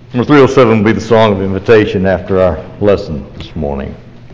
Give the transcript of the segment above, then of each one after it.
Number 307 will be the song of invitation after our lesson this morning.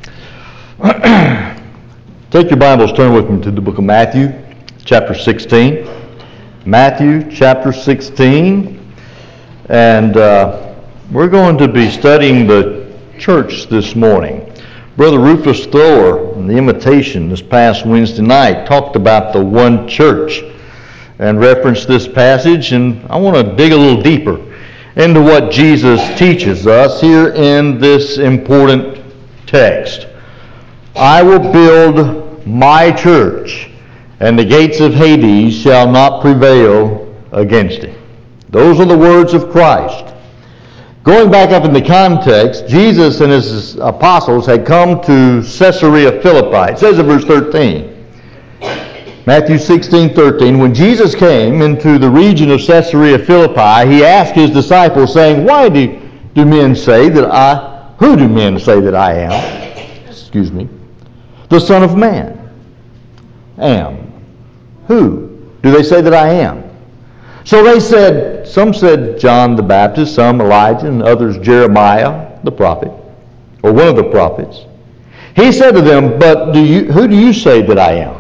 Take your Bibles, turn with me to the book of Matthew, chapter 16. Matthew, chapter 16. And we're going to be studying the church this morning. Brother Rufus Thrower, in the invitation this past Wednesday night, talked about the one church and referenced this passage. And I want to dig a little deeper into what Jesus teaches us here in this important text. I will build my church, and the gates of Hades shall not prevail against it. Those are the words of Christ. Going back up in the context, Jesus and his apostles had come to Caesarea Philippi. It says in verse 13, Matthew 16:13, when Jesus came into the region of Caesarea Philippi, he asked his disciples, saying, who do men say that I am? The Son of Man am. Who do they say that I am? So they said, some said John the Baptist, some Elijah, and others Jeremiah the prophet, or one of the prophets. He said to them, but who do you say that I am?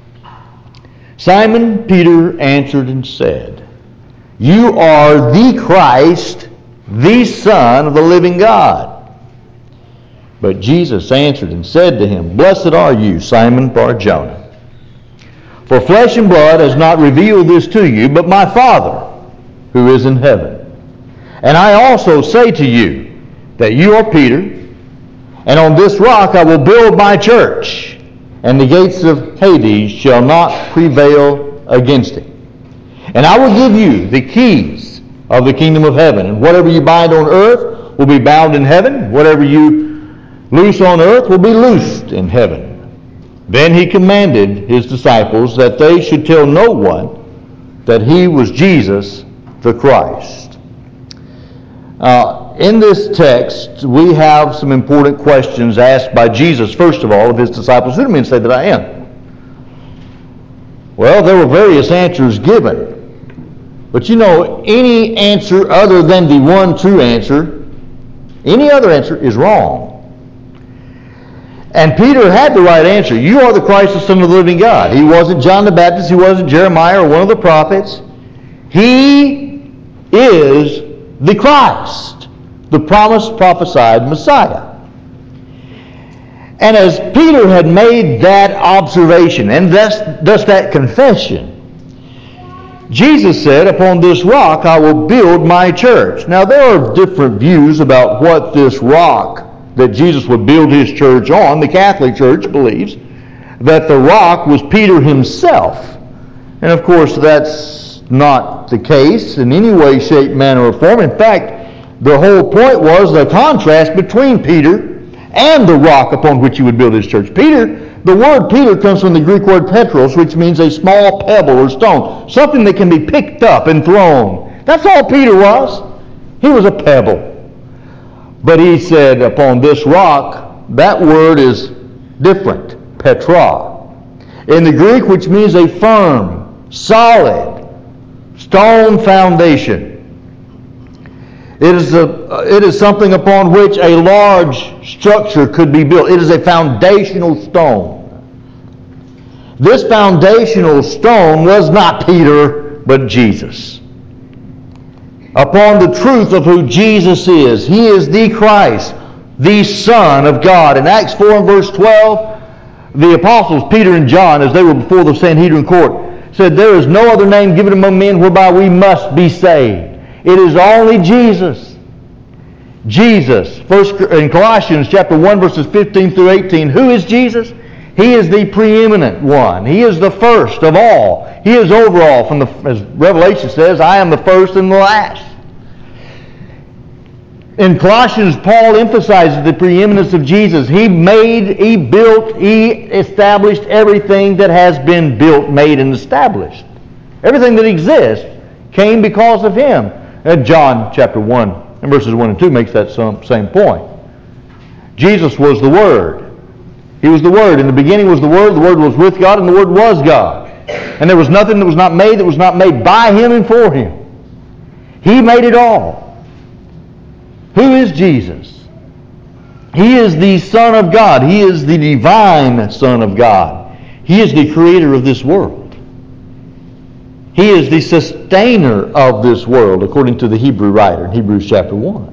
Simon Peter answered and said, you are the Christ, the Son of the living God. But Jesus answered and said to him, blessed are you, Simon Bar-Jonah. For flesh and blood has not revealed this to you, but my Father who is in heaven. And I also say to you that you are Peter, and on this rock I will build my church, and the gates of Hades shall not prevail against it. And I will give you the keys of the kingdom of heaven, and whatever you bind on earth will be bound in heaven, whatever you loose on earth will be loosed in heaven. Then he commanded his disciples that they should tell no one that he was Jesus the Christ. In this text, we have some important questions asked by Jesus, first of all, of his disciples. Who do men say that I am? Well, there were various answers given. But you know, any answer other than the one true answer, any other answer is wrong. And Peter had the right answer. You are the Christ, the Son of the living God. He wasn't John the Baptist. He wasn't Jeremiah or one of the prophets. He is the Christ, the promised, prophesied Messiah. And as Peter had made that observation, and thus that confession, Jesus said, upon this rock I will build my church. Now there are different views about what this rock that Jesus would build his church on. The Catholic Church believes that the rock was Peter himself. And of course that's not the case in any way, shape, manner, or form. In fact, the whole point was the contrast between Peter and the rock upon which he would build his church. The word Peter comes from the Greek word petros, which means a small pebble or stone, something that can be picked up and thrown. That's all Peter was. He was a pebble. But he said, upon this rock, that word is different, Petra. In the Greek, which means a firm, solid, stone foundation. It is something upon which a large structure could be built. It is a foundational stone. This foundational stone was not Peter, but Jesus. Upon the truth of who Jesus is, he is the Christ, the Son of God. In Acts 4 and verse 12, the apostles Peter and John, as they were before the Sanhedrin court, said, there is no other name given among men whereby we must be saved. It is only Jesus. Jesus. First in Colossians chapter 1 verses 15 through 18. Who is Jesus? He is the preeminent one. He is the first of all. He is over all. As Revelation says, I am the first and the last. In Colossians, Paul emphasizes the preeminence of Jesus. He made, he built, he established everything that has been built, made, and established. Everything that exists came because of him. And John chapter 1 and verses 1 and 2 makes that same point. Jesus was the Word. He was the Word. In the beginning was the Word was with God, and the Word was God. And there was nothing that was not made by Him and for Him. He made it all. Who is Jesus? He is the Son of God. He is the divine Son of God. He is the creator of this world. He is the sustainer of this world, according to the Hebrew writer in Hebrews chapter 1.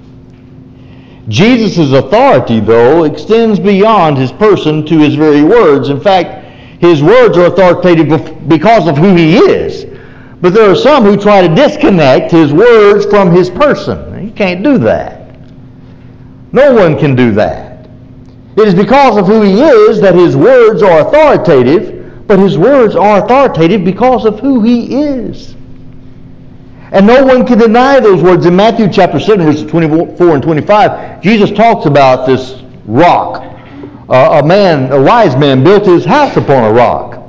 Jesus' authority, though, extends beyond his person to his very words. In fact, his words are authoritative because of who he is. But there are some who try to disconnect his words from his person. You can't do that. No one can do that. It is because of who he is that his words are authoritative, but his words are authoritative because of who he is. And no one can deny those words. In Matthew chapter 7, verses 24 and 25, Jesus talks about this rock. A wise man built his house upon a rock.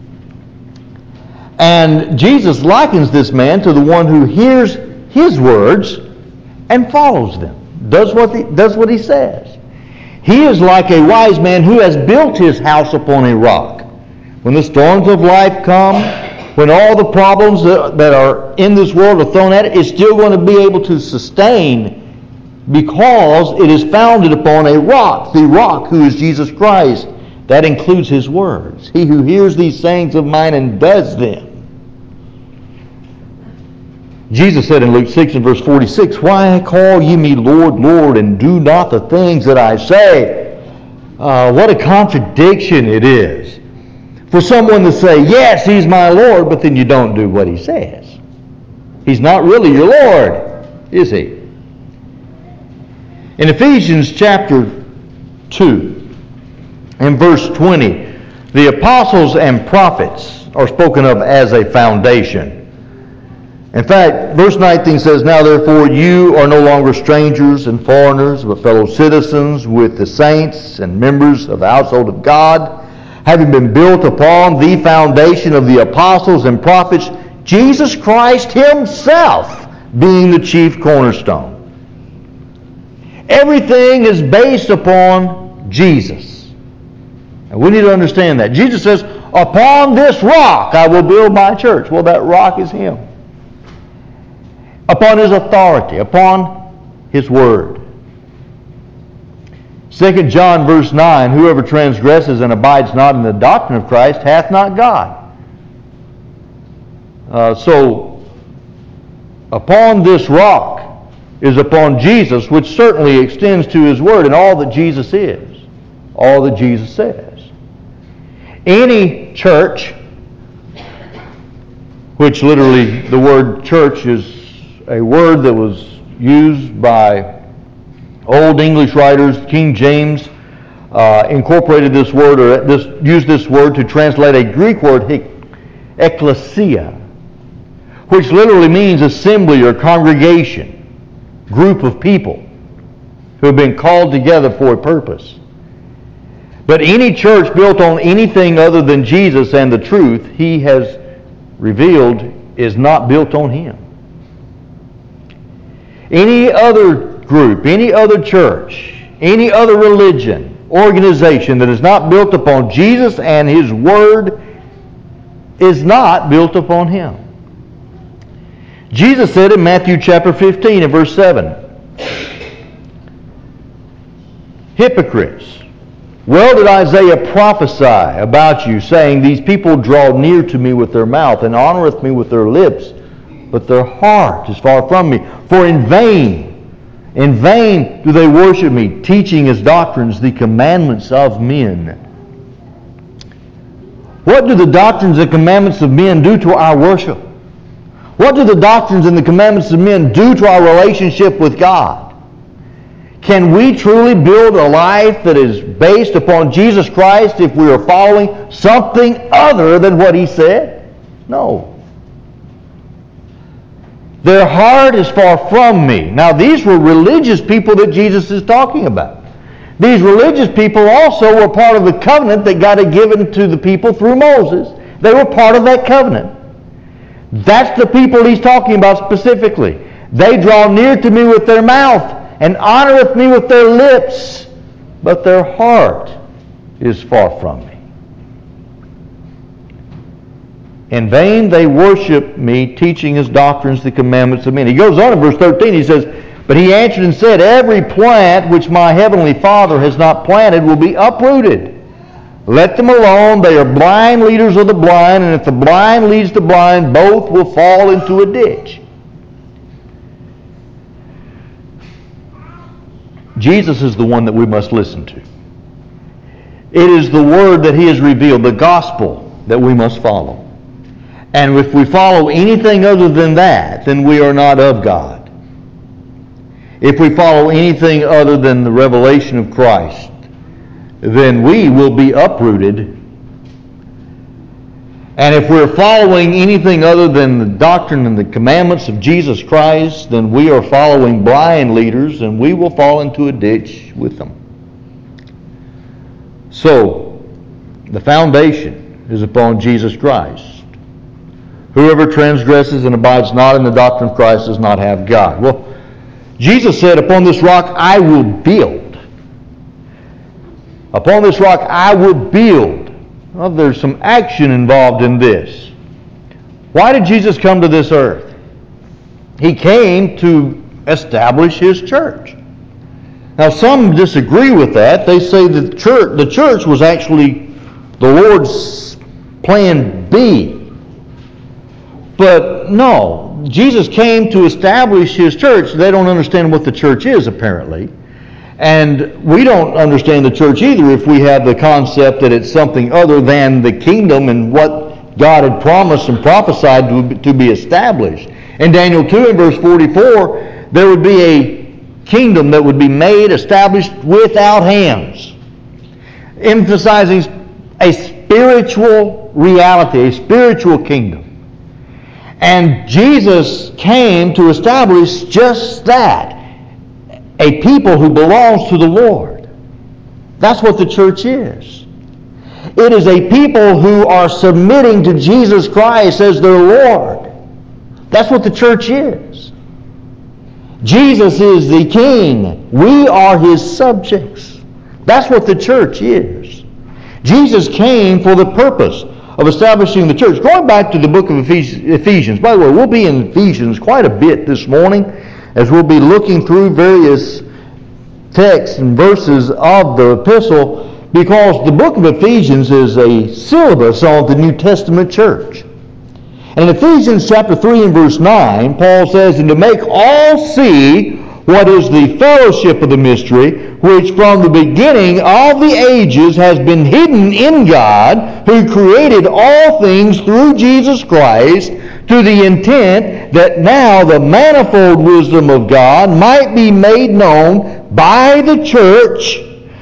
And Jesus likens this man to the one who hears his words and follows them, does what he says. He is like a wise man who has built his house upon a rock. When the storms of life come, when all the problems that are in this world are thrown at it, it's still going to be able to sustain because it is founded upon a rock, the rock who is Jesus Christ. That includes his words. He who hears these sayings of mine and does them. Jesus said in Luke 6 and verse 46, "Why call ye me Lord, Lord, and do not the things that I say?" What a contradiction it is for someone to say, yes, he's my Lord, but then you don't do what he says. He's not really your Lord, is he? In Ephesians chapter 2 and verse 20, the apostles and prophets are spoken of as a foundation. In fact, verse 19 says, "Now therefore you are no longer strangers and foreigners, but fellow citizens with the saints and members of the household of God, having been built upon the foundation of the apostles and prophets, Jesus Christ himself being the chief cornerstone." Everything is based upon Jesus. And we need to understand that. Jesus says, "Upon this rock I will build my church." Well, that rock is him. Upon his authority, upon his word. 2 John verse 9, "Whoever transgresses and abides not in the doctrine of Christ hath not God." So, upon this rock is upon Jesus, which certainly extends to his word and all that Jesus is, all that Jesus says. Any church, which literally the word church is a word that was used by Old English writers, King James incorporated this word, or used this word to translate a Greek word, ecclesia, which literally means assembly or congregation, group of people who have been called together for a purpose. But any church built on anything other than Jesus and the truth he has revealed is not built on him. Any other group, any other church, any other religion, organization that is not built upon Jesus and his word is not built upon him. Jesus said in Matthew chapter 15 and verse 7, "Hypocrites, well did Isaiah prophesy about you, saying, These people draw near to me with their mouth, and honoreth me with their lips, but their heart is far from me. For in vain do they worship me, teaching as doctrines the commandments of men." What do the doctrines and commandments of men do to our worship? What do the doctrines and the commandments of men do to our relationship with God? Can we truly build a life that is based upon Jesus Christ if we are following something other than what he said? No. Their heart is far from me. Now, these were religious people that Jesus is talking about. These religious people also were part of the covenant that God had given to the people through Moses. They were part of that covenant. That's the people he's talking about specifically. They draw near to me with their mouth and honoreth me with their lips, but their heart is far from me. In vain they worship me, teaching as doctrines the commandments of men. He goes on in verse 13, he says, But he answered and said, every plant which my heavenly Father has not planted will be uprooted. Let them alone. They are blind leaders of the blind, and if the blind leads the blind, both will fall into a ditch. Jesus is the one that we must listen to. It is the word that he has revealed, the gospel, that we must follow. And if we follow anything other than that, then we are not of God. If we follow anything other than the revelation of Christ, then we will be uprooted. And if we're following anything other than the doctrine and the commandments of Jesus Christ, then we are following blind leaders, and we will fall into a ditch with them. So, the foundation is upon Jesus Christ. Whoever transgresses and abides not in the doctrine of Christ does not have God. Well, Jesus said, upon this rock I will build. Upon this rock I will build. Well, there's some action involved in this. Why did Jesus come to this earth? He came to establish his church. Now some disagree with that. They say that the church was actually the Lord's plan B. But no, Jesus came to establish his church. They don't understand what the church is, apparently. And we don't understand the church either if we have the concept that it's something other than the kingdom and what God had promised and prophesied to be established. In Daniel 2 and verse 44, there would be a kingdom that would be made, established without hands, emphasizing a spiritual reality, a spiritual kingdom. And Jesus came to establish just that. A people who belongs to the Lord. That's what the church is. It is a people who are submitting to Jesus Christ as their Lord. That's what the church is. Jesus is the King. We are his subjects. That's what the church is. Jesus came for the purpose of establishing the church. Going back to the book of Ephesians. By the way, we'll be in Ephesians quite a bit this morning, as we'll be looking through various texts and verses of the epistle, because the book of Ephesians is a syllabus on the New Testament church. And in Ephesians chapter 3 and verse 9, Paul says, and to make all see what is the fellowship of the mystery, which from the beginning of the ages has been hidden in God, who created all things through Jesus Christ, to the intent that now the manifold wisdom of God might be made known by the church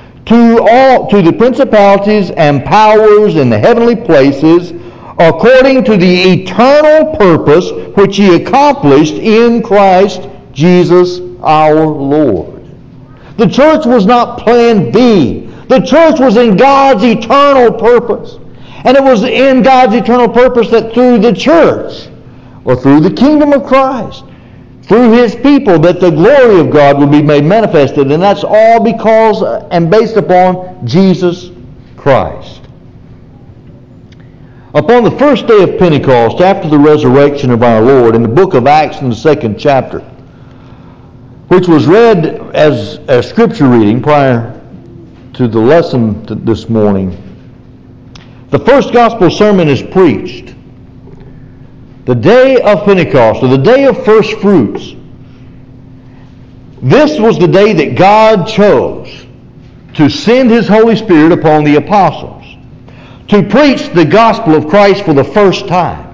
to the principalities and powers in the heavenly places, according to the eternal purpose which he accomplished in Christ Jesus our Lord. The church was not plan B. The church was in God's eternal purpose. And it was in God's eternal purpose that through the church, or through the kingdom of Christ, through his people, that the glory of God would be made manifested. And that's all because and based upon Jesus Christ. Upon the first day of Pentecost, after the resurrection of our Lord, in the book of Acts in the 2nd chapter, which was read as a scripture reading prior to the lesson this morning, the first gospel sermon is preached. The day of Pentecost, or the day of first fruits. This was the day that God chose to send his Holy Spirit upon the apostles, to preach the gospel of Christ for the first time,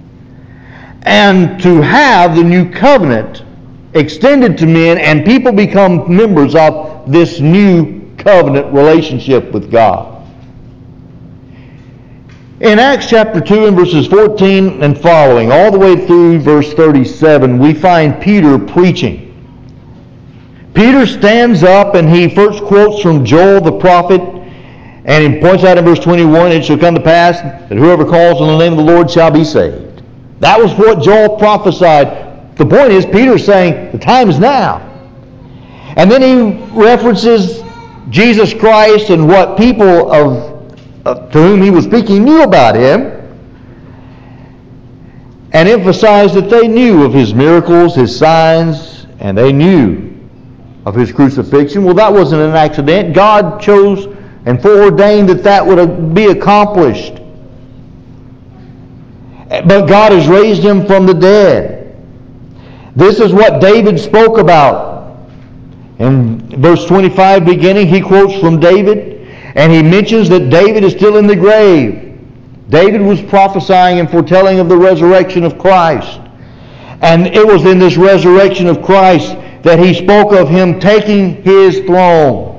and to have the new covenant extended to men, and people become members of this new covenant relationship with God. In Acts chapter 2 and verses 14 and following, all the way through verse 37, we find Peter preaching. Peter stands up and he first quotes from Joel the prophet, and he points out in verse 21, it shall come to pass that whoever calls on the name of the Lord shall be saved. That was what Joel prophesied. The point is, Peter's saying, the time is now. And then he references Jesus Christ and what people to whom he was speaking knew about him, and emphasized that they knew of his miracles, his signs, And they knew of his crucifixion. Well, that wasn't an accident. God chose and foreordained that would be accomplished. But God has raised him from the dead. This is what David spoke about. In verse 25 beginning, he quotes from David, and he mentions that David is still in the grave. David was prophesying and foretelling of the resurrection of Christ. And it was in this resurrection of Christ that he spoke of him taking his throne.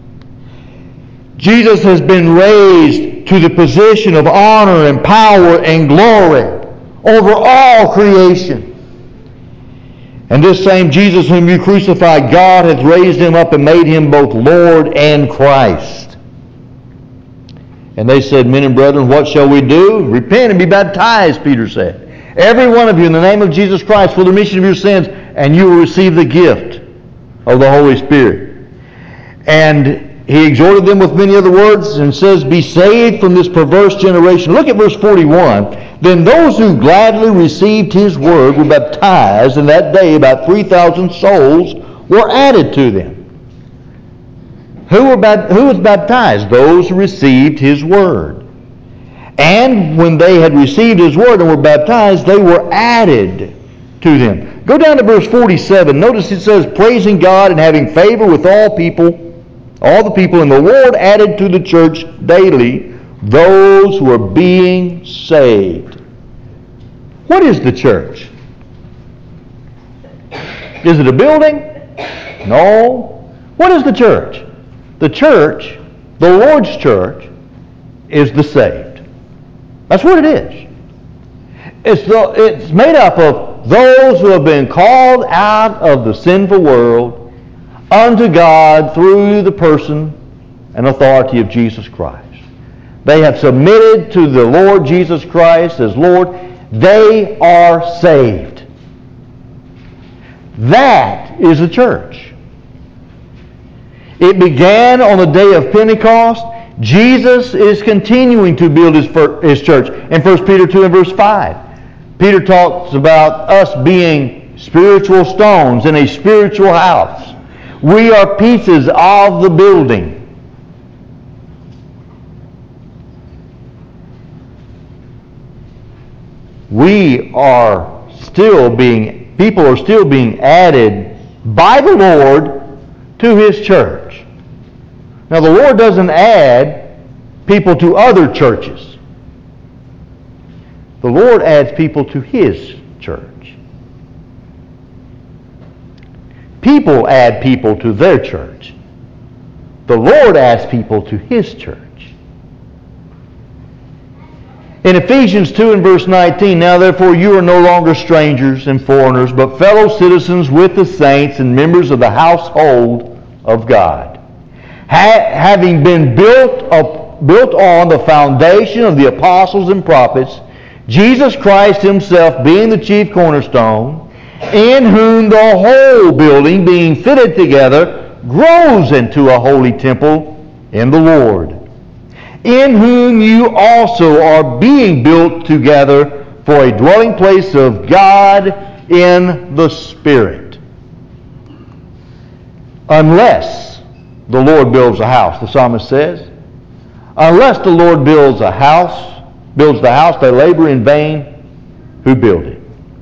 Jesus has been raised to the position of honor and power and glory over all creation. And this same Jesus whom you crucified, God hath raised him up and made him both Lord and Christ. And they said, Men and brethren, what shall we do? Repent and be baptized, Peter said. Every one of you in the name of Jesus Christ for the remission of your sins, and you will receive the gift of the Holy Spirit. And he exhorted them with many other words and says, Be saved from this perverse generation. Look at verse 41. Then those who gladly received his word were baptized, and that day about 3,000 souls were added to them. Who was baptized? Those who received his word. And when they had received his word and were baptized, they were added to them. Go down to verse 47. Notice it says, Praising God and having favor with all the people, and the Lord added to the church daily those who are being saved. What is the church? Is it a building? No. What is the church? The church, the Lord's church, is the saved. That's what it is. It's made up of those who have been called out of the sinful world unto God through the person and authority of Jesus Christ. They have submitted to the Lord Jesus Christ as Lord. They are saved. That is the church. It began on the day of Pentecost. Jesus is continuing to build his church. In 1 Peter 2 and verse 5, Peter talks about us being spiritual stones in a spiritual house. We are pieces of the building. People are still being added by the Lord to his church. Now the Lord doesn't add people to other churches. The Lord adds people to his church. People add people to their church. The Lord adds people to his church. In Ephesians 2 and verse 19, Now therefore you are no longer strangers and foreigners, but fellow citizens with the saints and members of the household of God, having been built on the foundation of the apostles and prophets, Jesus Christ himself being the chief cornerstone, in whom the whole building being fitted together grows into a holy temple in the Lord, in whom you also are being built together for a dwelling place of God in the Spirit. Unless the Lord builds a house, the psalmist says, unless the Lord builds the house, they labor in vain who build it.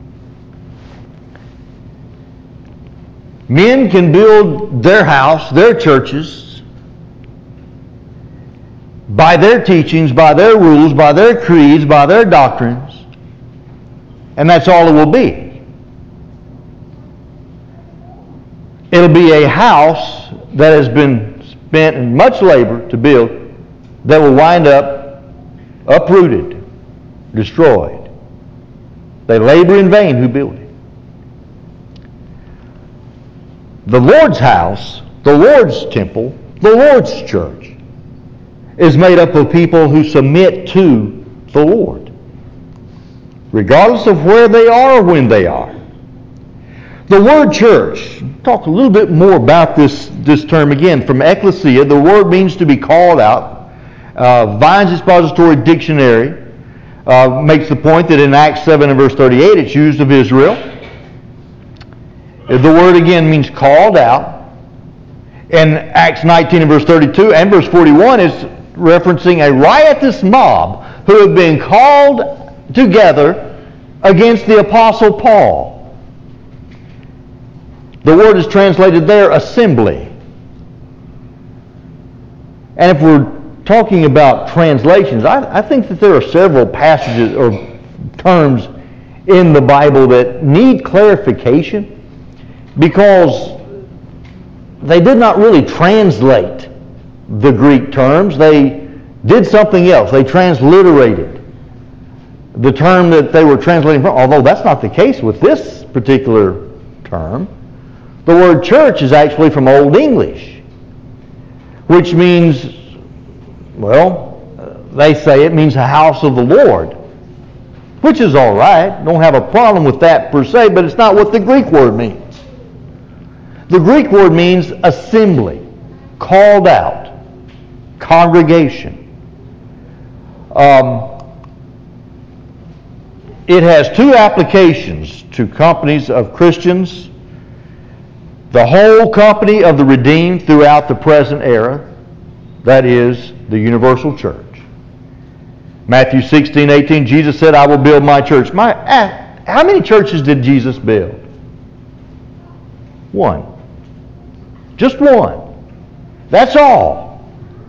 Men can build their house, their churches, by their teachings, by their rules, by their creeds, by their doctrines, and that's all it will be. It'll be a house that has been spent in much labor to build that will wind up uprooted, destroyed. They labor in vain who build it. The Lord's house, the Lord's temple, the Lord's church is made up of people who submit to the Lord, regardless of where they are or when they are. The word church, talk a little bit more about this term again. From ecclesia, the word means to be called out. Vine's Expository Dictionary makes the point that in Acts 7 and verse 38 it's used of Israel. The word again means called out. And Acts 19 and verse 32 and verse 41 is referencing a riotous mob who had been called together against the Apostle Paul. The word is translated there, assembly. And if we're talking about translations, I think that there are several passages or terms in the Bible that need clarification because they did not really translate the Greek terms. They did something else. They transliterated the term that they were translating from, although that's not the case with this particular term. The word church is actually from Old English, which means, well, they say it means a house of the Lord, which is all right. Don't have a problem with that per se, but it's not what the Greek word means. The Greek word means assembly, called out, congregation. It has two applications to companies of Christians. The whole company of the redeemed throughout the present era, that is, the universal church. Matthew 16:18, Jesus said, I will build my church. How many churches did Jesus build? One. Just one. That's all.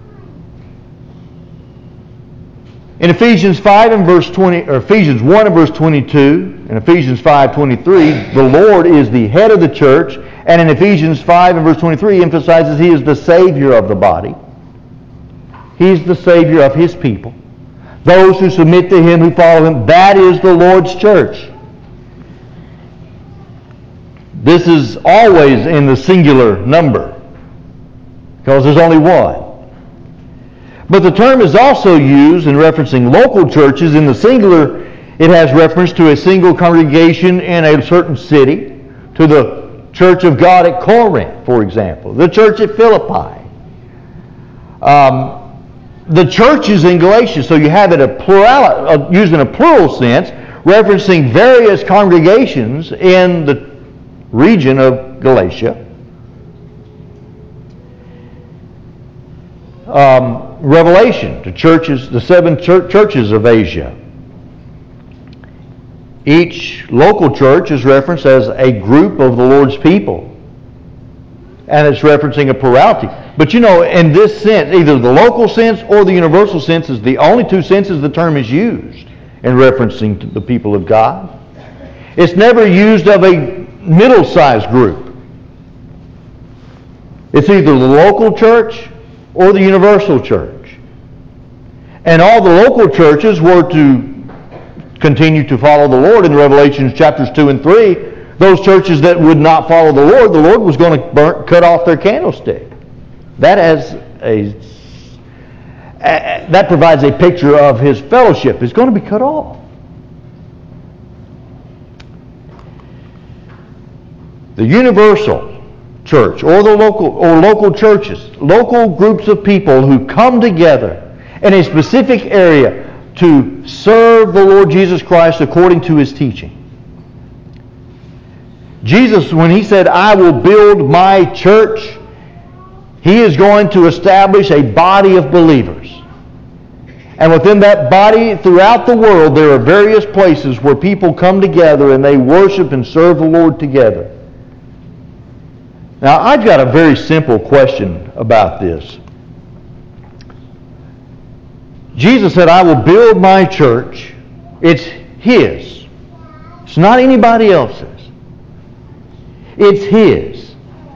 In Ephesians 5 and verse 20, or Ephesians 1 and verse 22, and Ephesians 5:23, the Lord is the head of the church, and in Ephesians 5 and verse 23, he emphasizes he is the Savior of the body. He's the Savior of his people. Those who submit to him, who follow him, that is the Lord's church. This is always in the singular number because there's only one. But the term is also used in referencing local churches. In the singular, it has reference to a single congregation in a certain city, to the Church of God at Corinth, for example, the church at Philippi. The churches in Galatia, so you have it used in a plural sense, referencing various congregations in the region of Galatia. Revelation to churches, the seven churches of Asia. Each local church is referenced as a group of the Lord's people, and it's referencing a plurality. But you know, in this sense, either the local sense or the universal sense is the only two senses the term is used in referencing to the people of God. It's never used of a middle-sized group. It's either the local church or the universal church. And all the local churches were to continue to follow the Lord in Revelation chapters 2 and 3. Those churches that would not follow the Lord was going to cut off their candlestick. That provides a picture of his fellowship. It's going to be cut off. The universal church or the local churches, local groups of people who come together in a specific area to serve the Lord Jesus Christ according to his teaching. Jesus, when he said, I will build my church, he is going to establish a body of believers. And within that body, throughout the world, there are various places where people come together and they worship and serve the Lord together. Now, I've got a very simple question about this. Jesus said, I will build my church. It's his. It's not anybody else's. It's his.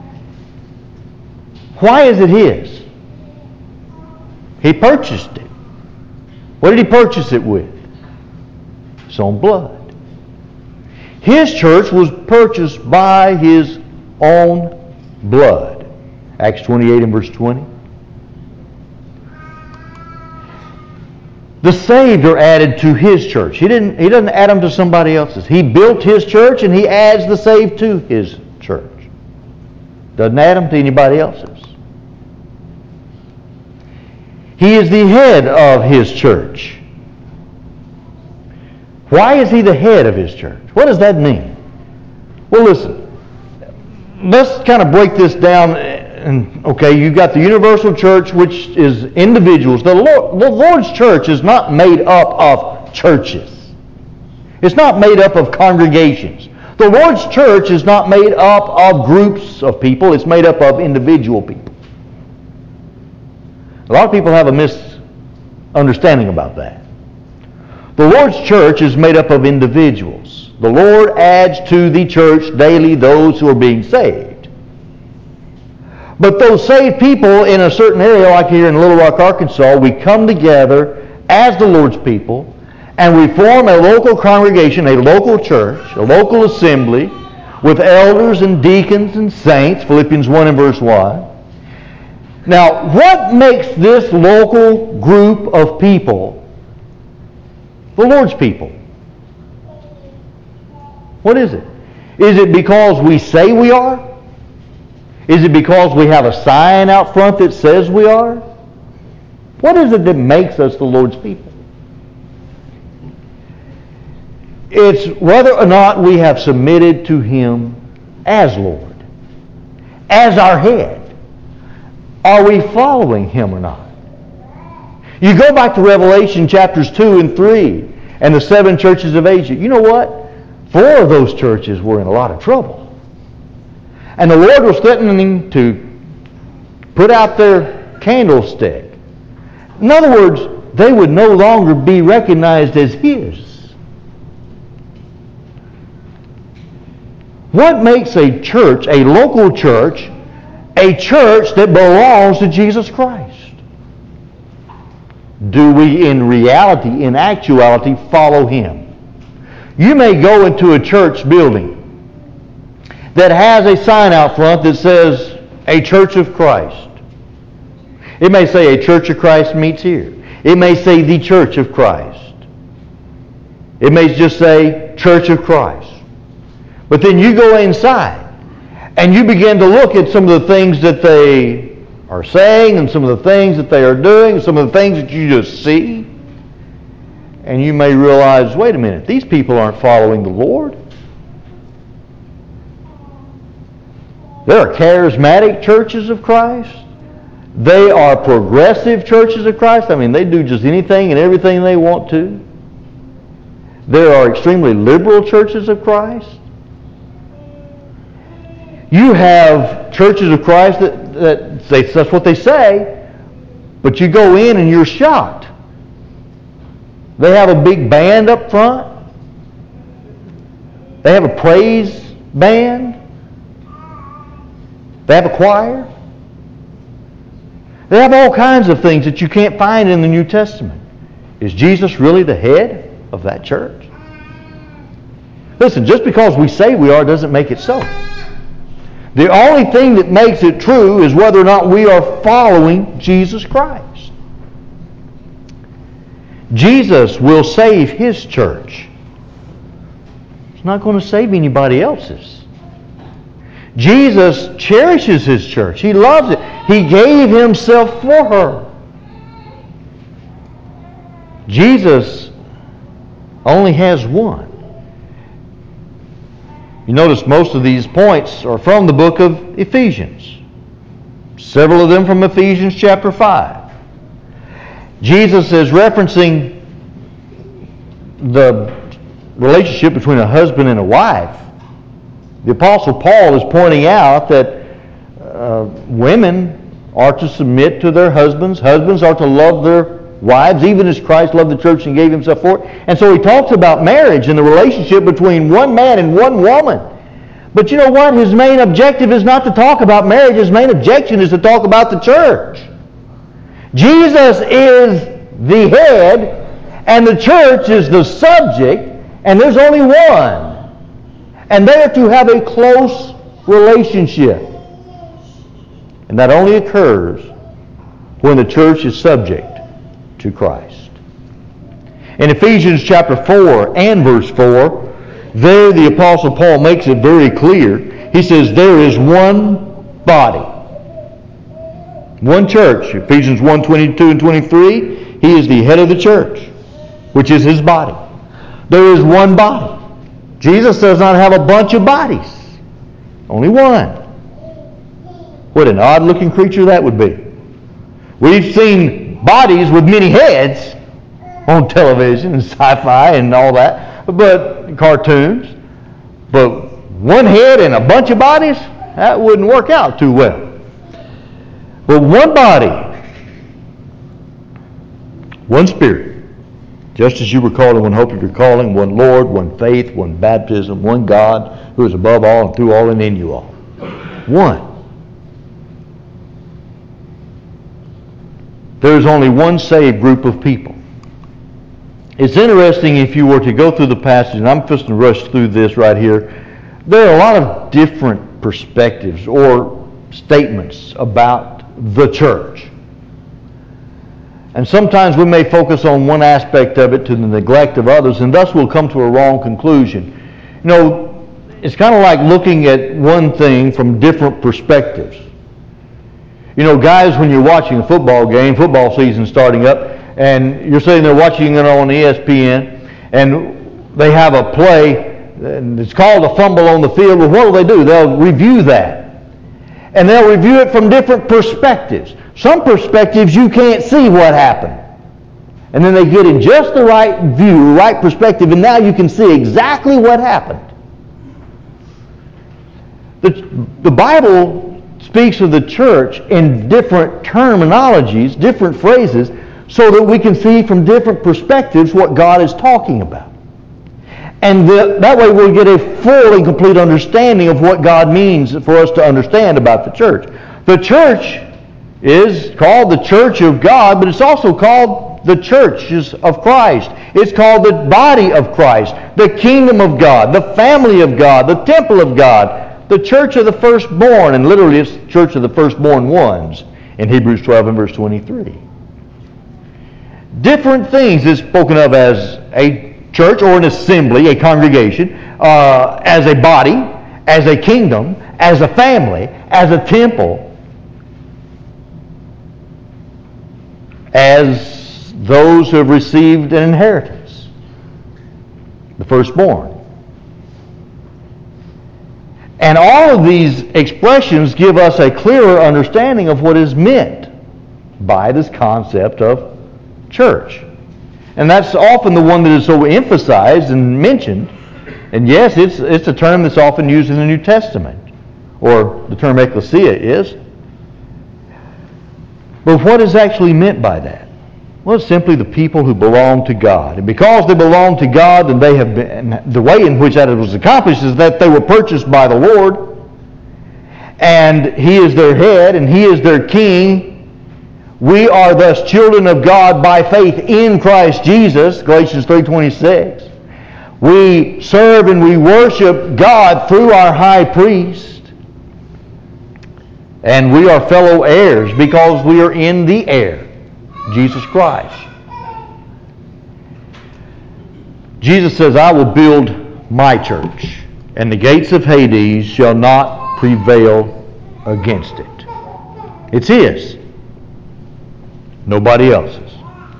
Why is it his? He purchased it. What did he purchase it with? His own blood. His church was purchased by his own blood. Acts 28 and verse 20. The saved are added to his church. He doesn't add them to somebody else's. He built his church and he adds the saved to his church. Doesn't add them to anybody else's. He is the head of his church. Why is he the head of his church? What does that mean? Well, listen. let's kind of break this down. And, okay, you've got the universal church, which is individuals. The Lord's church is not made up of churches. It's not made up of congregations. The Lord's church is not made up of groups of people. It's made up of individual people. A lot of people have a misunderstanding about that. The Lord's church is made up of individuals. The Lord adds to the church daily those who are being saved. But those saved people in a certain area, like here in Little Rock, Arkansas, we come together as the Lord's people, and we form a local congregation, a local church, a local assembly, with elders and deacons and saints, Philippians 1 and verse 1. Now, what makes this local group of people the Lord's people? What is it? Is it because we say we are? Is it because we have a sign out front that says we are? What is it that makes us the Lord's people? It's whether or not we have submitted to Him as Lord, as our head. Are we following Him or not? You go back to Revelation chapters 2 and 3 and the 7 churches of Asia. You know what? 4 of those churches were in a lot of trouble. And the Lord was threatening to put out their candlestick. In other words, they would no longer be recognized as His. What makes a church, a local church, a church that belongs to Jesus Christ? Do we in reality, in actuality, follow Him? You may go into a church building that has a sign out front that says, a Church of Christ. It may say, a Church of Christ meets here. It may say, the Church of Christ. It may just say, Church of Christ. But then you go inside and you begin to look at some of the things that they are saying and some of the things that they are doing, some of the things that you just see. And you may realize, wait a minute, these people aren't following the Lord. There are charismatic churches of Christ. They are progressive churches of Christ. I mean, they do just anything and everything they want to. There are extremely liberal churches of Christ. You have churches of Christ that that's what they say, but you go in and you're shocked. They have a big band up front. They have a praise band. They have a choir. They have all kinds of things that you can't find in the New Testament. Is Jesus really the head of that church? Listen, just because we say we are doesn't make it so. The only thing that makes it true is whether or not we are following Jesus Christ. Jesus will save His church. He's not going to save anybody else's. Jesus cherishes His church. He loves it. He gave Himself for her. Jesus only has one. You notice most of these points are from the book of Ephesians. Several of them from Ephesians chapter 5. Jesus is referencing the relationship between a husband and a wife. The Apostle Paul is pointing out that women are to submit to their husbands. Husbands are to love their wives, even as Christ loved the church and gave Himself for it. And so he talks about marriage and the relationship between one man and one woman. But you know what? His main objective is not to talk about marriage. His main objective is to talk about the church. Jesus is the head, and the church is the subject, and there's only one. And they are to have a close relationship. And that only occurs when the church is subject to Christ. In Ephesians chapter 4 and verse 4, there the Apostle Paul makes it very clear. He says, there is one body. One church. Ephesians 1, 22 and 23, He is the head of the church, which is His body. There is one body. Jesus does not have a bunch of bodies. Only one. What an odd-looking creature that would be. We've seen bodies with many heads on television and sci-fi and all that, but cartoons. But one head and a bunch of bodies, that wouldn't work out too well. But one body, one Spirit, just as you were called in one hope of your calling, one Lord, one faith, one baptism, one God who is above all and through all and in you all. One. There is only one saved group of people. It's interesting if you were to go through the passage, and I'm just going to rush through this right here. There are a lot of different perspectives or statements about the church. And sometimes we may focus on one aspect of it to the neglect of others, and thus we'll come to a wrong conclusion. You know, it's kind of like looking at one thing from different perspectives. You know, guys, when you're watching a football game, football season starting up, and you're sitting there watching it on ESPN, and they have a play, and it's called a fumble on the field. Well, what do? They'll review that. And they'll review it from different perspectives. Some perspectives you can't see what happened. And then they get in just the right view, right perspective, and now you can see exactly what happened. The Bible speaks of the church in different terminologies, different phrases, so that we can see from different perspectives what God is talking about. And that way we'll get a full and complete understanding of what God means for us to understand about the church. The church is called the church of God, but it's also called the churches of Christ. It's called the body of Christ, the kingdom of God, the family of God, the temple of God, the church of the firstborn, and literally it's church of the firstborn ones in Hebrews 12 and verse 23. Different things is spoken of as a church or an assembly, a congregation, as a body, as a kingdom, as a family, as a temple, as those who have received an inheritance, the firstborn. And all of these expressions give us a clearer understanding of what is meant by this concept of church. And that's often the one that is so emphasized and mentioned. And yes, it's a term that's often used in the New Testament, or the term ecclesia is. But what is actually meant by that? Well, it's simply the people who belong to God. And because they belong to God, then they have been, the way in which that was accomplished is that they were purchased by the Lord, and He is their head, and He is their king. We are thus children of God by faith in Christ Jesus, Galatians 3:26. We serve and we worship God through our high priest. And we are fellow heirs because we are in the heir, Jesus Christ. Jesus says, I will build my church, and the gates of Hades shall not prevail against it. It's His. Nobody else's.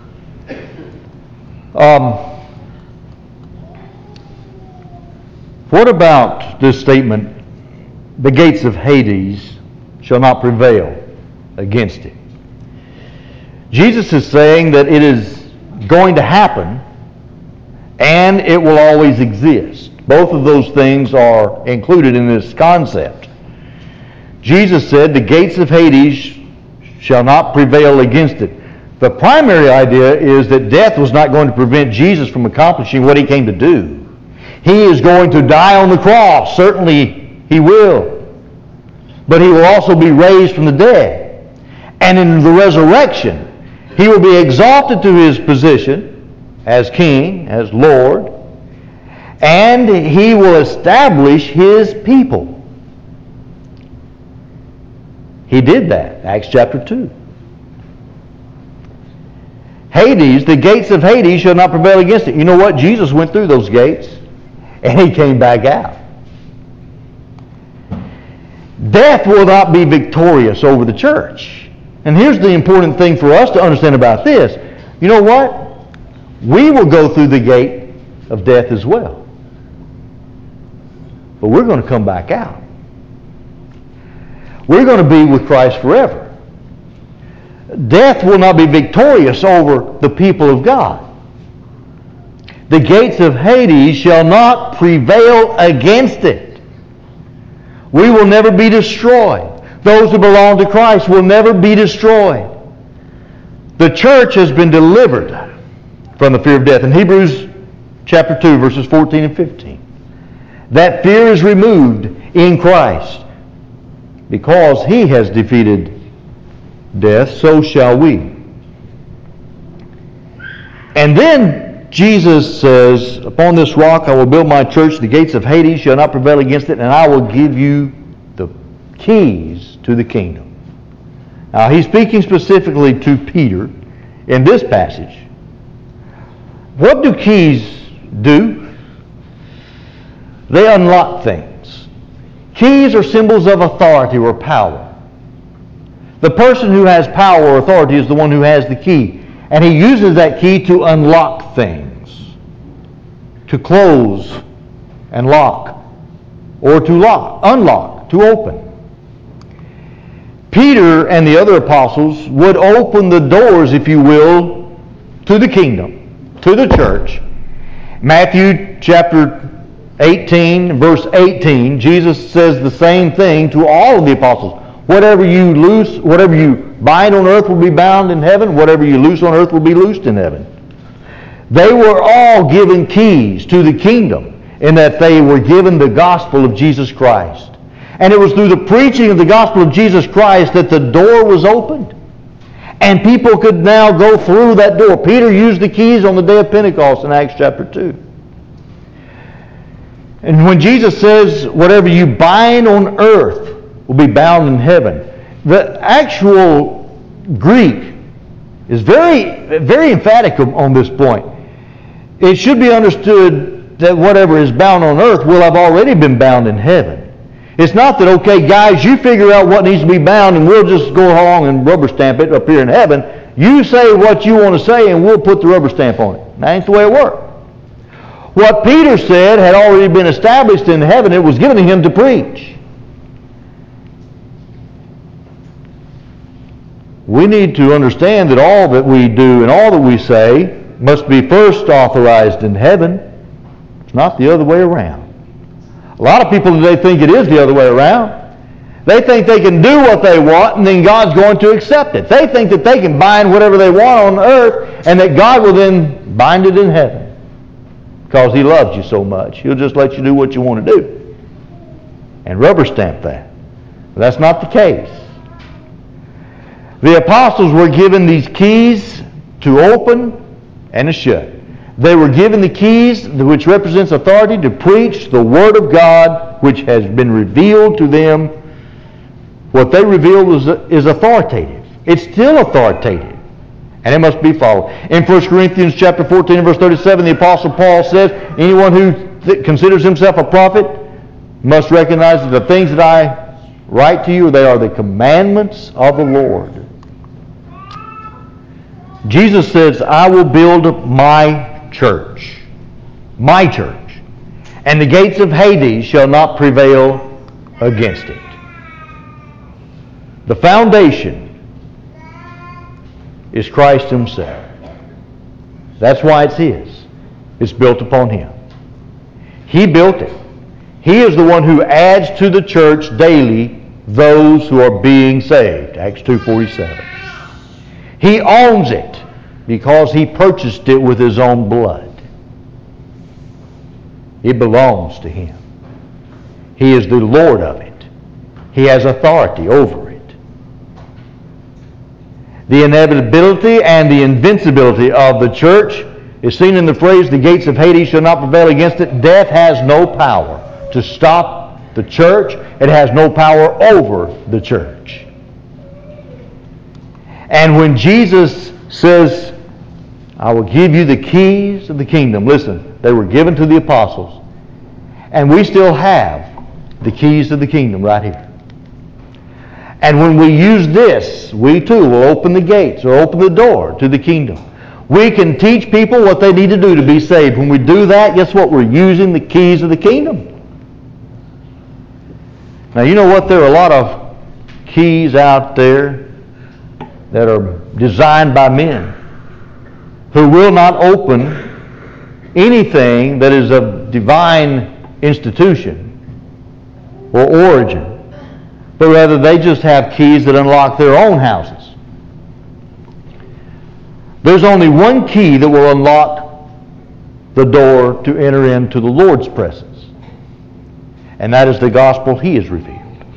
What about this statement, the gates of Hades shall not prevail against it? Jesus is saying that it is going to happen and it will always exist. Both of those things are included in this concept. Jesus said the gates of Hades shall not prevail against it. The primary idea is that death was not going to prevent Jesus from accomplishing what He came to do. He is going to die on the cross. Certainly He will. But He will also be raised from the dead. And in the resurrection, He will be exalted to His position as King, as Lord, and He will establish His people. He did that, Acts chapter 2. Hades, the gates of Hades shall not prevail against it. You know what? Jesus went through those gates, and He came back out. Death will not be victorious over the church. And here's the important thing for us to understand about this. You know what? We will go through the gate of death as well. But we're going to come back out. we're going to be with Christ forever. Death will not be victorious over the people of God. The gates of Hades shall not prevail against it. We will never be destroyed. Those who belong to Christ will never be destroyed. The church has been delivered from the fear of death. In Hebrews chapter 2, verses 14 and 15. That fear is removed in Christ. Because He has defeated death, so shall we. And then Jesus says, upon this rock I will build my church, the gates of Hades shall not prevail against it, and I will give you the keys to the kingdom. Now He's speaking specifically to Peter in this passage. What do keys do? They unlock things. Keys are symbols of authority or power. The person who has power or authority is the one who has the key. And he uses that key to unlock things. To close and lock. Or to unlock, to open. Peter and the other apostles would open the doors, if you will, to the kingdom, to the church. Matthew chapter 18, verse 18, Jesus says the same thing to all of the apostles. Whatever you bind on earth will be bound in heaven. Whatever you loose on earth will be loosed in heaven. They were all given keys to the kingdom in that they were given the gospel of Jesus Christ. And it was through the preaching of the gospel of Jesus Christ that the door was opened. And people could now go through that door. Peter used the keys on the day of Pentecost in Acts chapter 2. And when Jesus says, whatever you bind on earth will be bound in heaven, the actual Greek is very, very emphatic on this point. It should be understood that whatever is bound on earth will have already been bound in heaven. It's not that, okay, guys, you figure out what needs to be bound and we'll just go along and rubber stamp it up here in heaven. You say what you want to say and we'll put the rubber stamp on it. That ain't the way it works. What Peter said had already been established in heaven. It was given to him to preach. We need to understand that all that we do and all that we say must be first authorized in heaven. It's not the other way around. A lot of people today think it is the other way around. They think they can do what they want and then God's going to accept it. They think that they can bind whatever they want on earth and that God will then bind it in heaven. Because He loves you so much. He'll just let you do what you want to do. And rubber stamp that. But that's not the case. The apostles were given these keys to open and to shut. They were given the keys, which represents authority, to preach the Word of God, which has been revealed to them. What they revealed is authoritative. It's still authoritative. And it must be followed. In 1 Corinthians chapter 14 and verse 37, the Apostle Paul says, anyone who considers himself a prophet must recognize that the things that I write to you, they are the commandments of the Lord. Jesus says, I will build my church. My church. And the gates of Hades shall not prevail against it. The foundation is Christ Himself. That's why it's His. It's built upon Him. He built it. He is the one who adds to the church daily those who are being saved. Acts 2:47. He owns it because He purchased it with His own blood. It belongs to Him. He is the Lord of it. He has authority over it. The inevitability and the invincibility of the church is seen in the phrase, the gates of Hades shall not prevail against it. Death has no power to stop the church. It has no power over the church. And when Jesus says, I will give you the keys of the kingdom. Listen, they were given to the apostles. And we still have the keys of the kingdom right here. And when we use this, we too will open the gates or open the door to the kingdom. We can teach people what they need to do to be saved. When we do that, guess what? We're using the keys of the kingdom. Now, you know what? There are a lot of keys out there that are designed by men who will not open anything that is of divine institution or origin, but rather they just have keys that unlock their own houses. There's only one key that will unlock the door to enter into the Lord's presence, and that is the gospel He has revealed.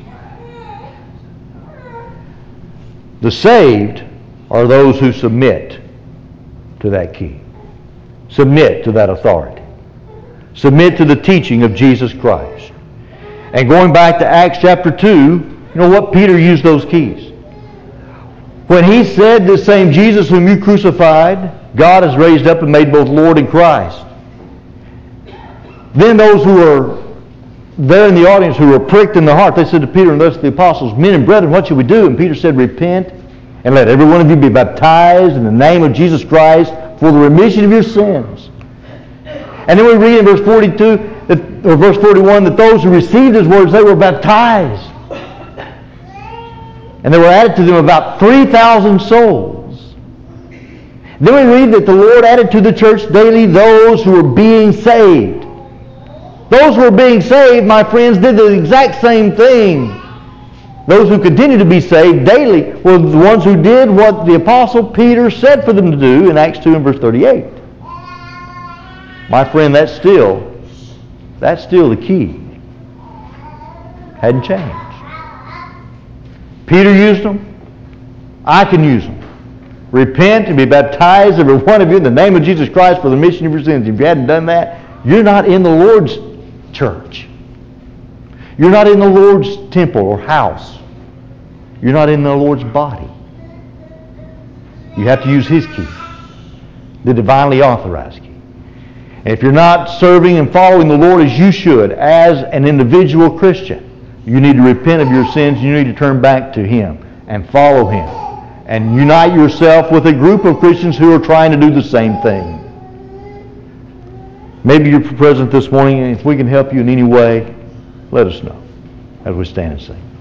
The saved are those who submit to that key, submit to that authority, submit to the teaching of Jesus Christ. And going back to Acts chapter 2, you know what? Peter used those keys. When he said, "This same Jesus whom you crucified, God has raised up and made both Lord and Christ," then those who were there in the audience who were pricked in the heart, they said to Peter and the rest of the apostles, "Men and brethren, what should we do?" And Peter said, "Repent and let every one of you be baptized in the name of Jesus Christ for the remission of your sins." And then we read in verse 42, or verse 41, that those who received His words, they were baptized. And there were added to them about 3,000 souls. Then we read that the Lord added to the church daily those who were being saved. Those who were being saved, my friends, did the exact same thing. Those who continue to be saved daily were the ones who did what the Apostle Peter said for them to do in Acts 2 and verse 38. My friend, that's still the key. Hadn't changed. Peter used them. I can use them. Repent and be baptized, every one of you, in the name of Jesus Christ for the remission of your sins. If you hadn't done that, you're not in the Lord's church. You're not in the Lord's temple or house. You're not in the Lord's body. You have to use His key, the divinely authorized key. And if you're not serving and following the Lord as you should, as an individual Christian, you need to repent of your sins. You need to turn back to Him and follow Him and unite yourself with a group of Christians who are trying to do the same thing. Maybe you're present this morning, and if we can help you in any way, let us know as we stand and sing.